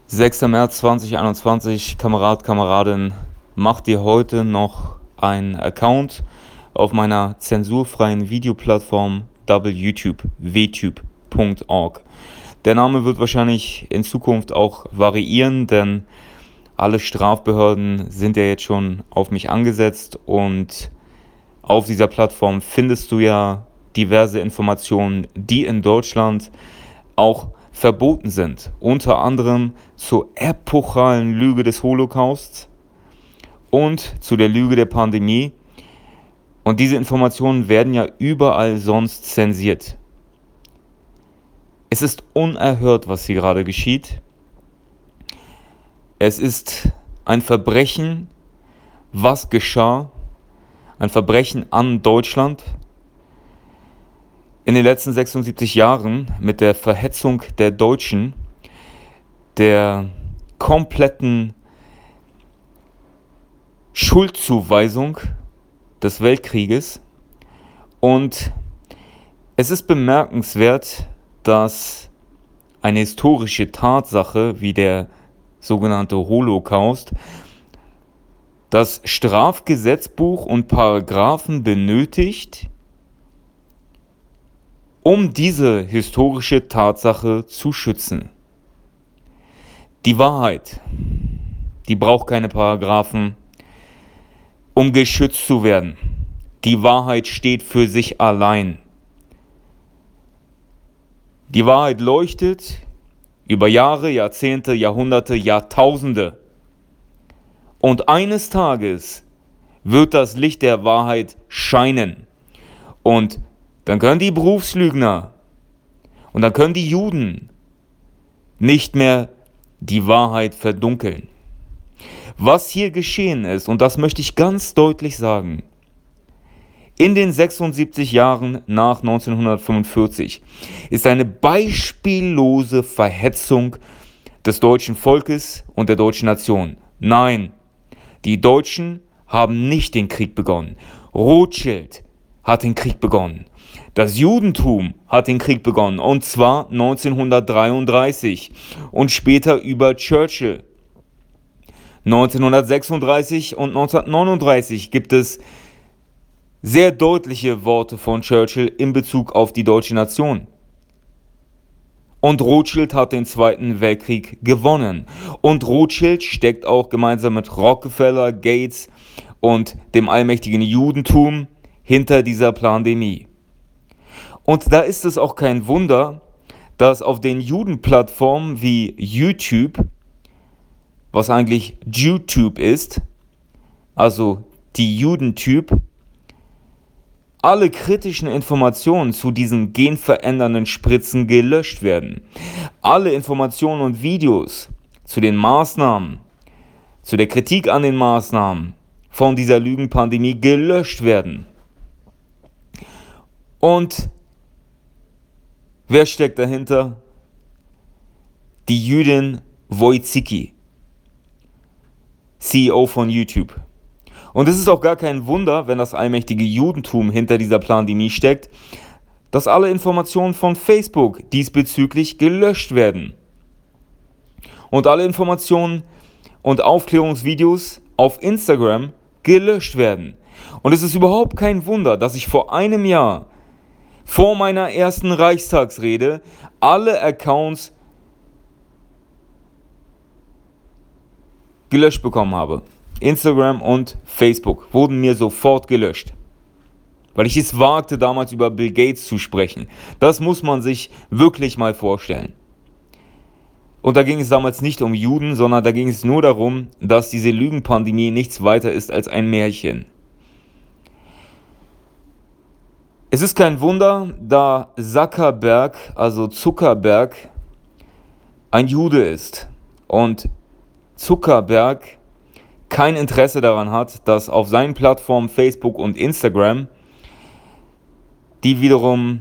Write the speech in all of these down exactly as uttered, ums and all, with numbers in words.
sechster März zweitausendeinundzwanzig, Kamerad, Kameradin, mach dir heute noch einen Account auf meiner zensurfreien Videoplattform WTube, wtube punkt org. Der Name wird wahrscheinlich in Zukunft auch variieren, denn alle Strafbehörden sind ja jetzt schon auf mich angesetzt und auf dieser Plattform findest du ja diverse Informationen, die in Deutschland auch verboten sind. Unter anderem zur epochalen Lüge des Holocausts und zu der Lüge der Pandemie. Und diese Informationen werden ja überall sonst zensiert. Es ist unerhört, was hier gerade geschieht. Es ist ein Verbrechen, was geschah, ein Verbrechen an Deutschland in den letzten sechsundsiebzig Jahren mit der Verhetzung der Deutschen, der kompletten Schuldzuweisung des Weltkrieges. Und es ist bemerkenswert, dass eine historische Tatsache wie der sogenannte Holocaust das Strafgesetzbuch und Paragraphen benötigt, um diese historische Tatsache zu schützen. Die Wahrheit, die braucht keine Paragraphen, um geschützt zu werden. Die Wahrheit steht für sich allein. Die Wahrheit leuchtet über Jahre, Jahrzehnte, Jahrhunderte, Jahrtausende. Und eines Tages wird das Licht der Wahrheit scheinen. Und dann können die Berufslügner und dann können die Juden nicht mehr die Wahrheit verdunkeln. Was hier geschehen ist, und das möchte ich ganz deutlich sagen, in den sechsundsiebzig Jahren nach neunzehnhundertfünfundvierzig ist eine beispiellose Verhetzung des deutschen Volkes und der deutschen Nation. Nein, die Deutschen haben nicht den Krieg begonnen. Rothschild hat den Krieg begonnen. Das Judentum hat den Krieg begonnen, und zwar neunzehnhundertdreiunddreißig und später über Churchill. neunzehnhundertsechsunddreißig und neunzehnhundertneununddreißig gibt es sehr deutliche Worte von Churchill in Bezug auf die deutsche Nation. Und Rothschild hat den Zweiten Weltkrieg gewonnen. Und Rothschild steckt auch gemeinsam mit Rockefeller, Gates und dem allmächtigen Judentum hinter dieser Pandemie. Und da ist es auch kein Wunder, dass auf den Judenplattformen wie YouTube, was eigentlich YouTube ist, also die Judentube, alle kritischen Informationen zu diesen genverändernden Spritzen gelöscht werden. Alle Informationen und Videos zu den Maßnahmen, zu der Kritik an den Maßnahmen von dieser Lügenpandemie gelöscht werden. Und wer steckt dahinter? Die Jüdin Wojcicki, C E O von YouTube. Und es ist auch gar kein Wunder, wenn das allmächtige Judentum hinter dieser Pandemie steckt, dass alle Informationen von Facebook diesbezüglich gelöscht werden. Und alle Informationen und Aufklärungsvideos auf Instagram gelöscht werden. Und es ist überhaupt kein Wunder, dass ich vor einem Jahr, vor meiner ersten Reichstagsrede, alle Accounts gelöscht bekommen habe. Instagram und Facebook wurden mir sofort gelöscht, weil ich es wagte, damals über Bill Gates zu sprechen. Das muss man sich wirklich mal vorstellen. Und da ging es damals nicht um Juden, sondern da ging es nur darum, dass diese Lügenpandemie nichts weiter ist als ein Märchen. Es ist kein Wunder, da Zuckerberg, also Zuckerberg, ein Jude ist und Zuckerberg kein Interesse daran hat, dass auf seinen Plattformen Facebook und Instagram, die wiederum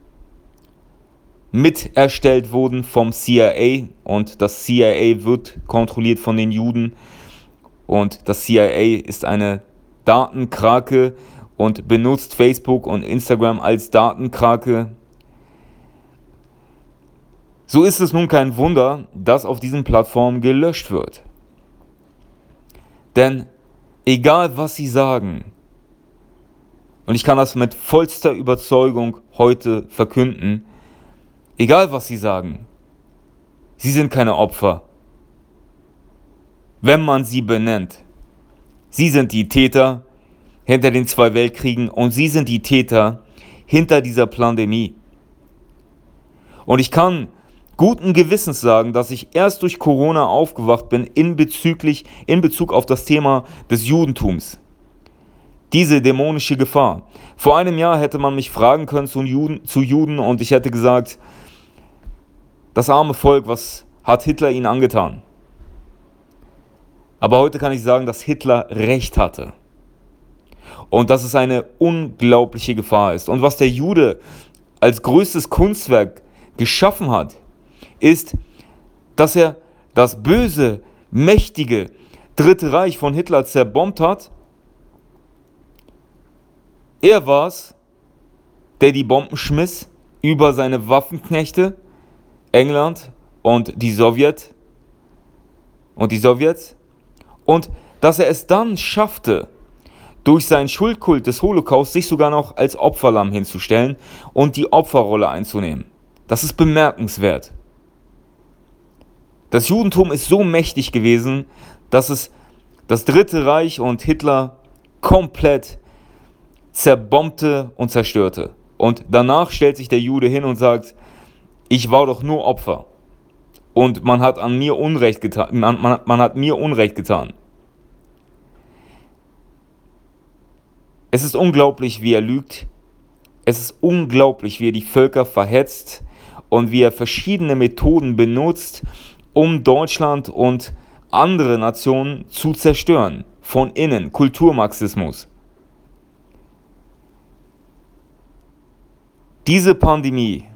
mit erstellt wurden vom C I A, und das C I A wird kontrolliert von den Juden, und das C I A ist eine Datenkrake und benutzt Facebook und Instagram als Datenkrake. So ist es nun kein Wunder, dass auf diesen Plattformen gelöscht wird. Denn egal was sie sagen, und ich kann das mit vollster Überzeugung heute verkünden, egal was sie sagen, sie sind keine Opfer, wenn man sie benennt. Sie sind die Täter hinter den zwei Weltkriegen und sie sind die Täter hinter dieser Pandemie. Und ich kann guten Gewissens sagen, dass ich erst durch Corona aufgewacht bin in, bezüglich, in Bezug auf das Thema des Judentums. Diese dämonische Gefahr. Vor einem Jahr hätte man mich fragen können zu Juden, zu Juden und ich hätte gesagt, das arme Volk, was hat Hitler ihnen angetan? Aber heute kann ich sagen, dass Hitler recht hatte. Und dass es eine unglaubliche Gefahr ist. Und was der Jude als größtes Kunstwerk geschaffen hat, ist, dass er das böse, mächtige Dritte Reich von Hitler zerbombt hat. Er war es, der die Bomben schmiss über seine Waffenknechte, England und die Sowjet und die Sowjets. Und dass er es dann schaffte, durch seinen Schuldkult des Holocaust sich sogar noch als Opferlamm hinzustellen und die Opferrolle einzunehmen. Das ist bemerkenswert. Das Judentum ist so mächtig gewesen, dass es das Dritte Reich und Hitler komplett zerbombte und zerstörte. Und danach stellt sich der Jude hin und sagt, ich war doch nur Opfer. Und man hat an mir Unrecht getan. Man, man, man hat mir Unrecht getan. Es ist unglaublich, wie er lügt. Es ist unglaublich, wie er die Völker verhetzt und wie er verschiedene Methoden benutzt, um Deutschland und andere Nationen zu zerstören. Von innen, Kulturmarxismus. Diese Pandemie,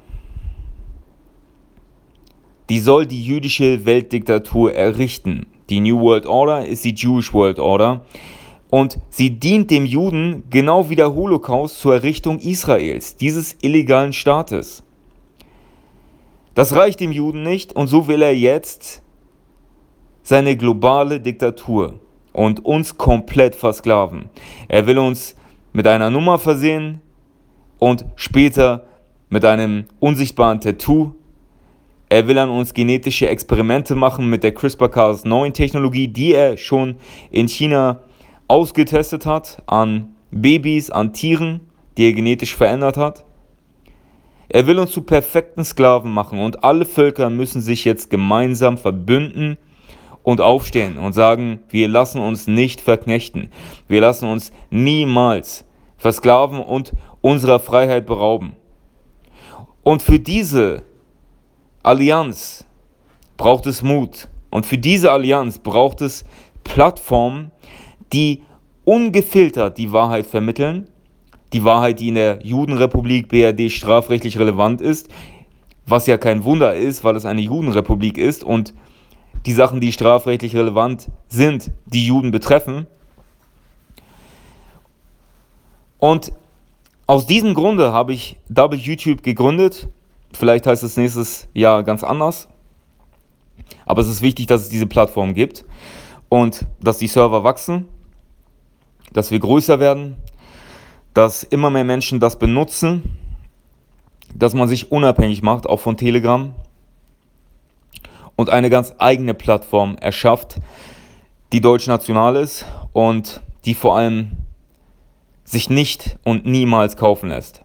die soll die jüdische Weltdiktatur errichten. Die New World Order ist die Jewish World Order. Und sie dient dem Juden genau wie der Holocaust zur Errichtung Israels, dieses illegalen Staates. Das reicht dem Juden nicht und so will er jetzt seine globale Diktatur und uns komplett versklaven. Er will uns mit einer Nummer versehen und später mit einem unsichtbaren Tattoo. Er will an uns genetische Experimente machen mit der CRISPR Cas neun Technologie, die er schon in China ausgetestet hat, an Babys, an Tieren, die er genetisch verändert hat. Er will uns zu perfekten Sklaven machen und alle Völker müssen sich jetzt gemeinsam verbünden und aufstehen und sagen, wir lassen uns nicht verknechten. Wir lassen uns niemals versklaven und unserer Freiheit berauben. Und für diese Allianz braucht es Mut. Und für diese Allianz braucht es Plattformen, die ungefiltert die Wahrheit vermitteln, die Wahrheit, die in der Judenrepublik B R D strafrechtlich relevant ist, was ja kein Wunder ist, weil es eine Judenrepublik ist und die Sachen, die strafrechtlich relevant sind, die Juden betreffen. Und aus diesem Grunde habe ich Double YouTube gegründet. Vielleicht heißt es nächstes Jahr ganz anders. Aber es ist wichtig, dass es diese Plattform gibt und dass die Server wachsen, dass wir größer werden, dass immer mehr Menschen das benutzen, dass man sich unabhängig macht, auch von Telegram und eine ganz eigene Plattform erschafft, die deutschnational ist und die vor allem sich nicht und niemals kaufen lässt.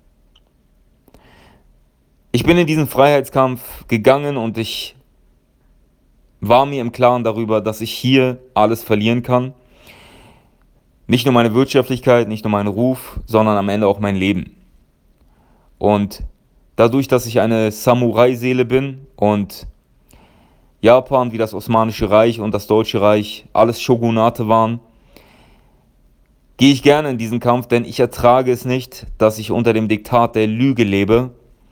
Ich bin in diesen Freiheitskampf gegangen und ich war mir im Klaren darüber, dass ich hier alles verlieren kann. Nicht nur meine Wirtschaftlichkeit, nicht nur meinen Ruf, sondern am Ende auch mein Leben. Und dadurch, dass ich eine Samurai-Seele bin und Japan wie das Osmanische Reich und das Deutsche Reich alles Shogunate waren, gehe ich gerne in diesen Kampf, denn ich ertrage es nicht, dass ich unter dem Diktat der Lüge lebe.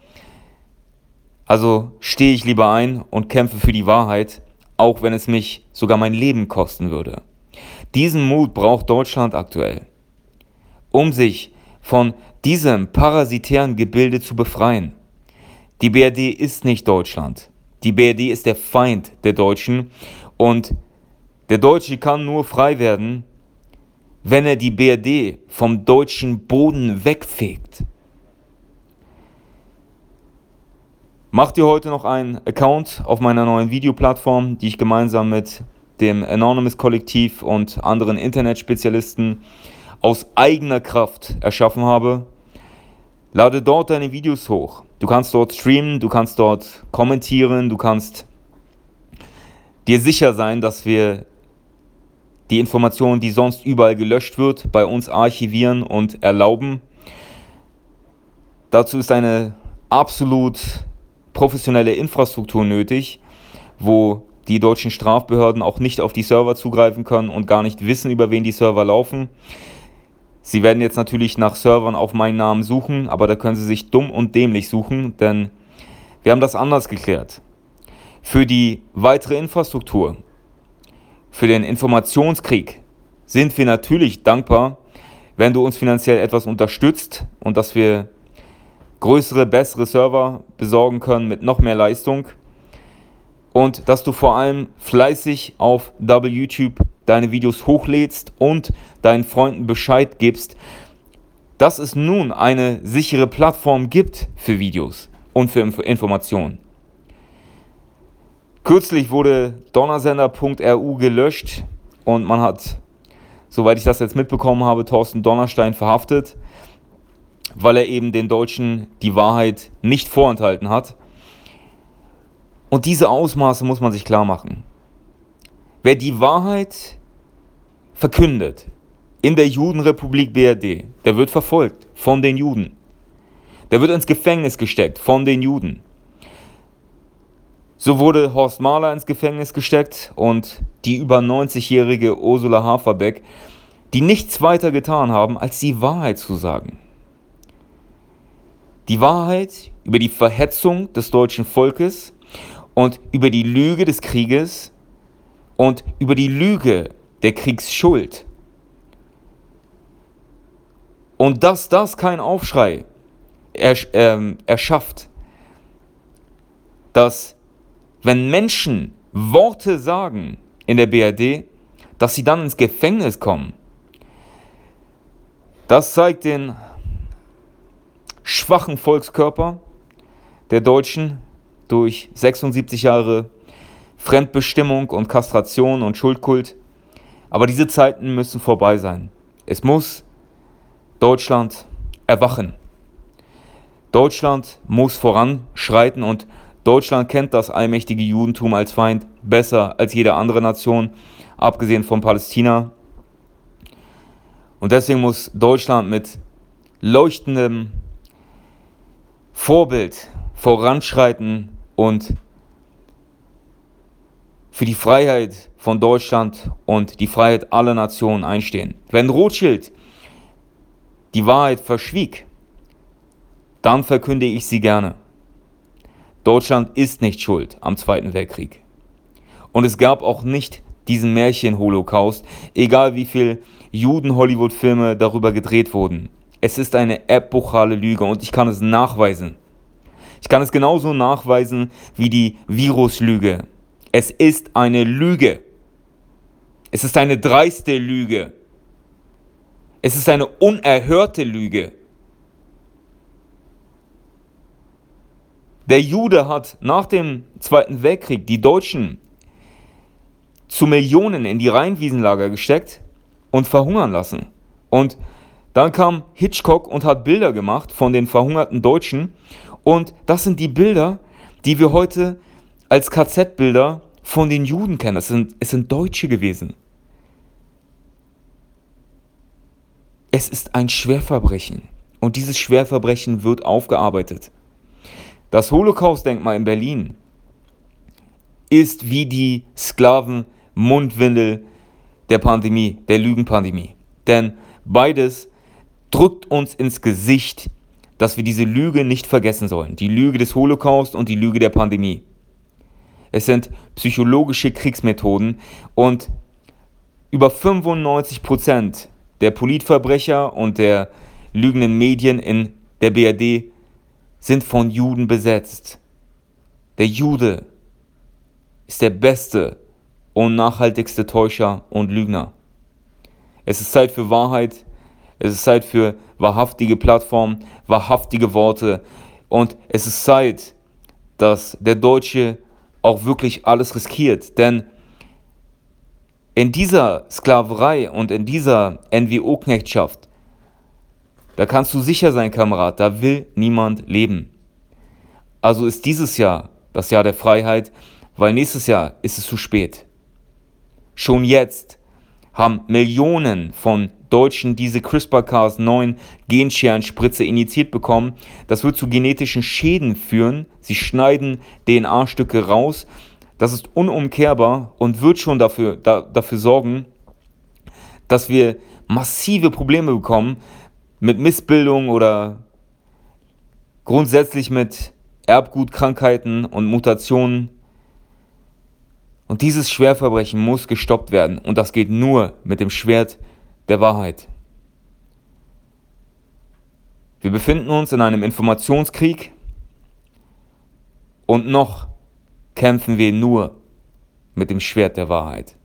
Also stehe ich lieber ein und kämpfe für die Wahrheit, auch wenn es mich sogar mein Leben kosten würde. Diesen Mut braucht Deutschland aktuell, um sich von diesem parasitären Gebilde zu befreien. Die B R D ist nicht Deutschland. Die B R D ist der Feind der Deutschen und der Deutsche kann nur frei werden, wenn er die B R D vom deutschen Boden wegfegt. Mach dir heute noch einen Account auf meiner neuen Videoplattform, die ich gemeinsam mit dem Anonymous-Kollektiv und anderen Internetspezialisten aus eigener Kraft erschaffen habe. Lade dort deine Videos hoch. Du kannst dort streamen, du kannst dort kommentieren, du kannst dir sicher sein, dass wir die Information, die sonst überall gelöscht wird, bei uns archivieren und erlauben. Dazu ist eine absolut professionelle Infrastruktur nötig, wo die deutschen Strafbehörden auch nicht auf die Server zugreifen können und gar nicht wissen, über wen die Server laufen. Sie werden jetzt natürlich nach Servern auf meinen Namen suchen, aber da können sie sich dumm und dämlich suchen, denn wir haben das anders geklärt. Für die weitere Infrastruktur, für den Informationskrieg sind wir natürlich dankbar, wenn du uns finanziell etwas unterstützt und dass wir größere, bessere Server besorgen können mit noch mehr Leistung und dass du vor allem fleißig auf YouTube deine Videos hochlädst und deinen Freunden Bescheid gibst, dass es nun eine sichere Plattform gibt für Videos und für Informationen. Kürzlich wurde donnersender punkt r u gelöscht und man hat, soweit ich das jetzt mitbekommen habe, Thorsten Donnerstein verhaftet, weil er eben den Deutschen die Wahrheit nicht vorenthalten hat. Und diese Ausmaße muss man sich klar machen. Wer die Wahrheit verkündet in der Judenrepublik B R D, der wird verfolgt von den Juden. Der wird ins Gefängnis gesteckt von den Juden. So wurde Horst Mahler ins Gefängnis gesteckt und die über neunzigjährige Ursula Haferbeck, die nichts weiter getan haben, als die Wahrheit zu sagen. Die Wahrheit über die Verhetzung des deutschen Volkes und über die Lüge des Krieges und über die Lüge der Kriegsschuld. Und dass das kein Aufschrei ersch- ähm, erschafft, dass wenn Menschen Worte sagen in der B R D, dass sie dann ins Gefängnis kommen, das zeigt den schwachen Volkskörper der Deutschen durch sechsundsiebzig Jahre Fremdbestimmung und Kastration und Schuldkult. Aber diese Zeiten müssen vorbei sein. Es muss Deutschland erwachen. Deutschland muss voranschreiten und Deutschland kennt das allmächtige Judentum als Feind besser als jede andere Nation, abgesehen von Palästina. Und deswegen muss Deutschland mit leuchtendem Vorbild voranschreiten und für die Freiheit von Deutschland und die Freiheit aller Nationen einstehen. Wenn Rothschild die Wahrheit verschwieg, dann verkünde ich sie gerne. Deutschland ist nicht schuld am Zweiten Weltkrieg. Und es gab auch nicht diesen Märchen-Holocaust, egal wie viel Juden-Hollywood-Filme darüber gedreht wurden. Es ist eine epochale Lüge und ich kann es nachweisen. Ich kann es genauso nachweisen wie die Viruslüge. Es ist eine Lüge. Es ist eine dreiste Lüge. Es ist eine unerhörte Lüge. Der Jude hat nach dem Zweiten Weltkrieg die Deutschen zu Millionen in die Rheinwiesenlager gesteckt und verhungern lassen. Und dann kam Hitchcock und hat Bilder gemacht von den verhungerten Deutschen. Und das sind die Bilder, die wir heute als K Z-Bilder von den Juden kennen. Es sind, es sind Deutsche gewesen. Es ist ein Schwerverbrechen. Und dieses Schwerverbrechen wird aufgearbeitet. Das Holocaust-Denkmal in Berlin ist wie die Sklaven-Mundwindel der Pandemie, der Lügenpandemie. Denn beides drückt uns ins Gesicht, dass wir diese Lüge nicht vergessen sollen. Die Lüge des Holocaust und die Lüge der Pandemie. Es sind psychologische Kriegsmethoden und über fünfundneunzig Prozent der Politverbrecher und der lügenden Medien in der B R D sind von Juden besetzt. Der Jude ist der beste und nachhaltigste Täuscher und Lügner. Es ist Zeit für Wahrheit, es ist Zeit für wahrhaftige Plattformen, wahrhaftige Worte und es ist Zeit, dass der Deutsche auch wirklich alles riskiert, denn in dieser Sklaverei und in dieser N W O-Knechtschaft, da kannst du sicher sein, Kamerad, da will niemand leben. Also ist dieses Jahr das Jahr der Freiheit, weil nächstes Jahr ist es zu spät. Schon jetzt haben Millionen von Deutschen diese CRISPR Cas neun Genscherenspritze injiziert bekommen. Das wird zu genetischen Schäden führen. Sie schneiden D N A-Stücke raus. Das ist unumkehrbar und wird schon dafür, da, dafür sorgen, dass wir massive Probleme bekommen mit Missbildung oder grundsätzlich mit Erbgutkrankheiten und Mutationen. Und dieses Schwerverbrechen muss gestoppt werden. Und das geht nur mit dem Schwert der Wahrheit. Wir befinden uns in einem Informationskrieg und noch kämpfen wir nur mit dem Schwert der Wahrheit.